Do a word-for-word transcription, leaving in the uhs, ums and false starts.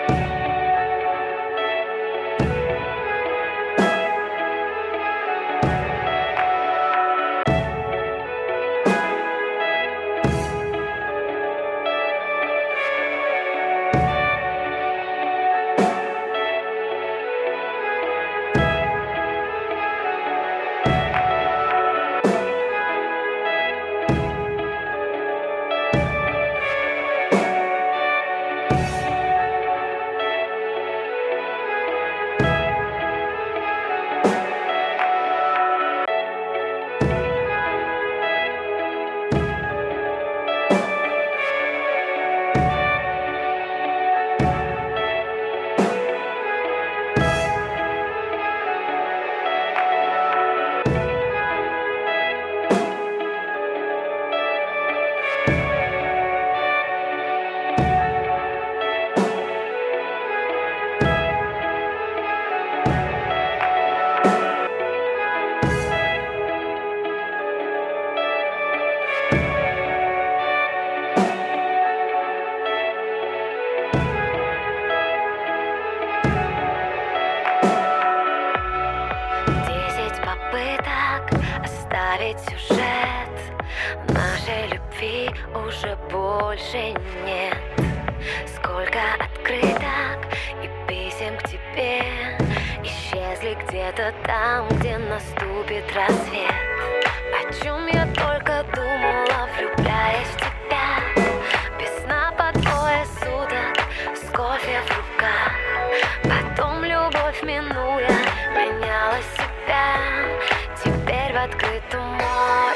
Оставить сюжет нашей любви уже больше нет. Сколько открыток и писем к тебе исчезли где-то там, где наступит рассвет. О чем я только думала, влюбляясь в тебя. Без сна по двое суток, с кофе в руках. Потом любовь минуя, меняла себя. Теперь в открытом море